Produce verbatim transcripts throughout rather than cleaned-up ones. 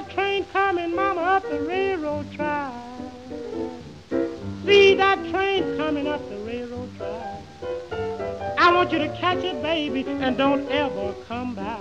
that train coming, mama, up the railroad track. See that train coming up the railroad track. I want you to catch it, baby, and don't ever come back.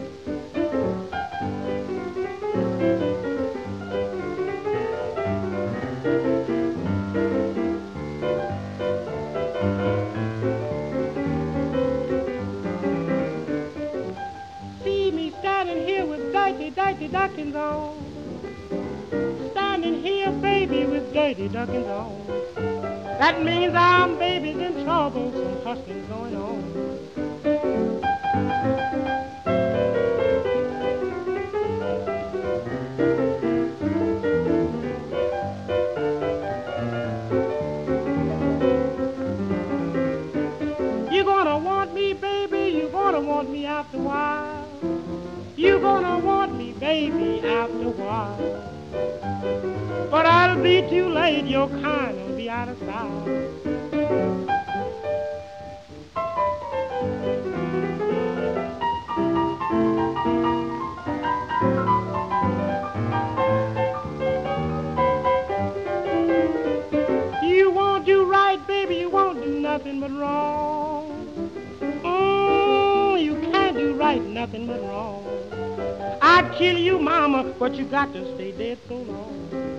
See me standing here with dirty, dirty duckings on. Standing here, baby, with dirty duckings on. That means I'm, baby's in trouble, some hustling going on. You're gonna want me, baby, you're gonna want me after a while. You're gonna want me, baby, after a while. But I'll be too late, your kind will be out of style. You won't do right, baby, you won't do nothing but wrong. Mm, you can't do right, nothing but wrong. I'd kill you, mama, but you got to stay dead so long.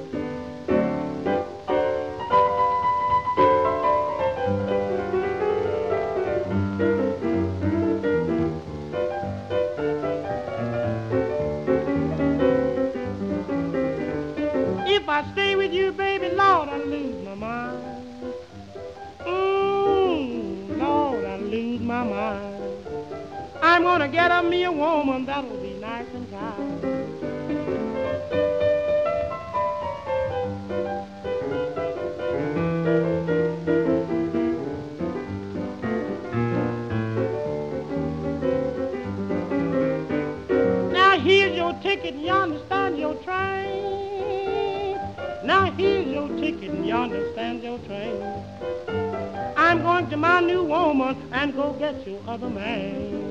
If I stay with you, baby, Lord, I lose my mind. Mmm, Lord, I lose my mind. I'm gonna get a me a woman that'll be nice and kind. Now here's your ticket and you understand your train. Now here's your ticket and you understand your train. I'm going to my new woman and go get your other man.